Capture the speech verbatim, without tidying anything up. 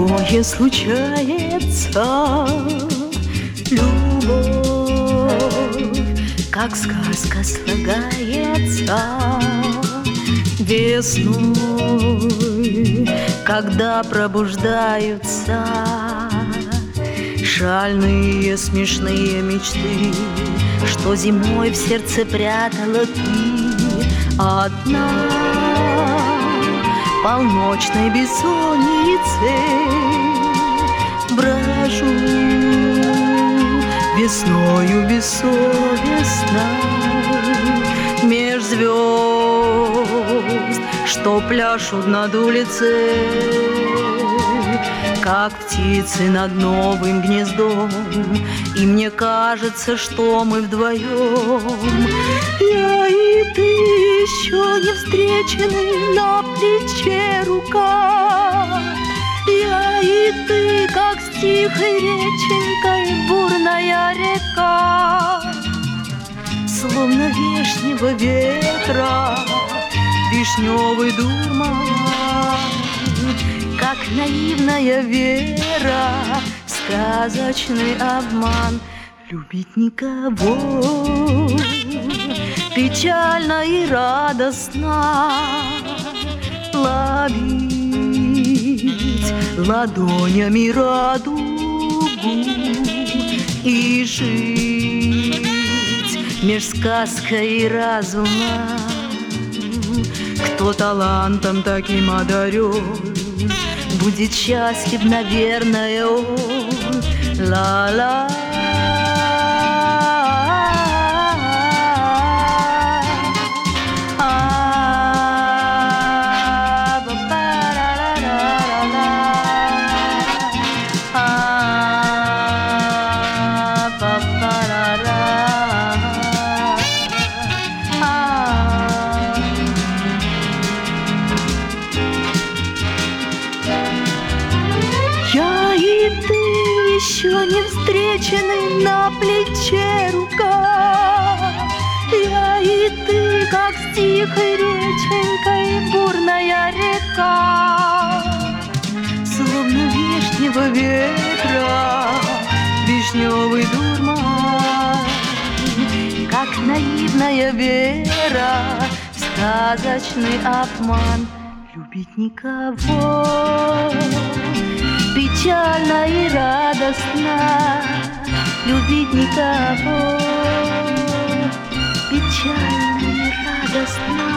такое случается. Любовь, как сказка, слагается весной, когда пробуждаются шальные смешные мечты, что зимой в сердце прятала ты одна. Полночной бессонницей брожу весною бессовестно меж звезд, что пляшут над улицей, как птицы над новым гнездом. И мне кажется, что мы вдвоем, я и ты, еще не встречены, на плече рука. Я и ты, как с тихой реченькой бурная река, словно вешнего ветра вишневый дурман, как наивная вера, сказочный обман. Любить никого печально и радостно, ловить ладонями радугу и жить меж сказкой и разумом. Кто талантом таким одарен, будет счастлив, наверное, он. Ла-ла. Я и ты, еще не встречены, на плече рука. Я и ты, как с тихой реченькой бурная река, словно вешнего ветра вишневый дурман, как наивная вера, сказочный обман. Любить никого печально и радостно, любить никого печально и радостно.